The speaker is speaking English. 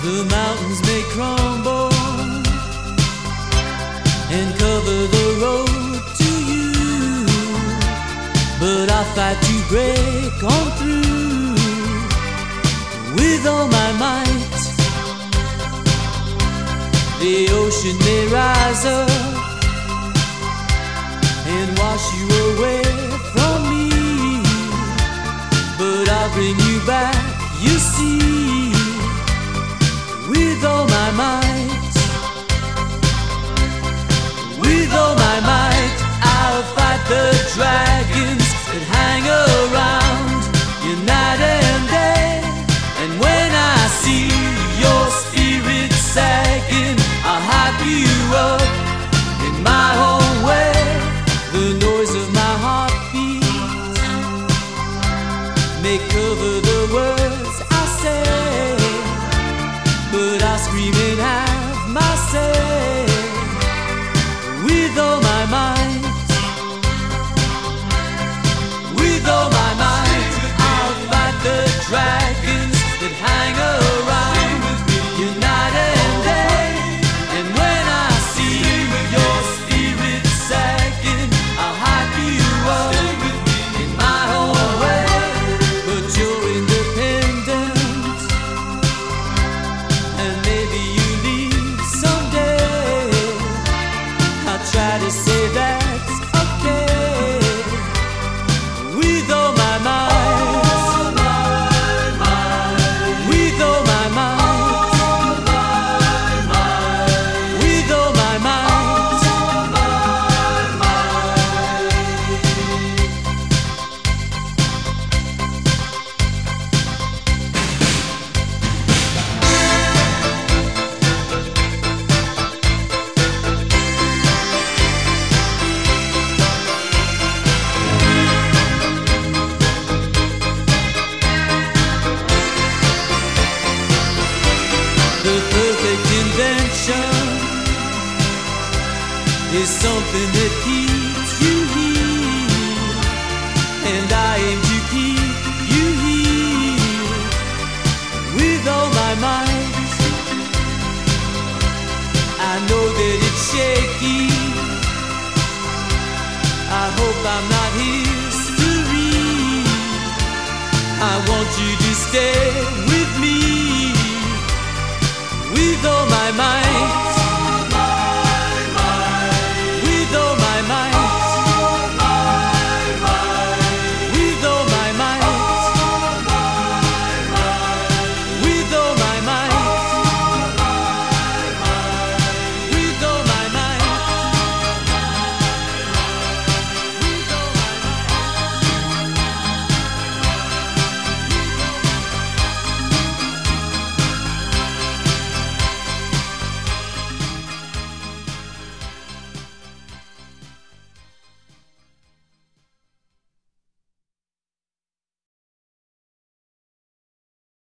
The mountains may crumble and cover the road to you, but I'll fight to break on through with all my might. The ocean may rise up and wash you away from me, but I'll bring you back, you see, with all my might. With all my might, I'll fight the dragons that hang around you night and day. And when I see your spirit sagging, I'll hype you up in my own way. The noise of my heartbeat may cover the words I say, but I'll scream and have my say. With all my might, with all my might, I'll fight the dragons that hang around you night and day. And when I see your spirit sagging, I'll hype you up in my own way. But you're independent, and maybe you leave someday. I'll try to say that's okay. With all my might, with all my might, with all my might. The perfect invention is something that keeps you here, and I aim to keep you here with all my might. I know that it's shaky, I hope I'm not history. I want you to stay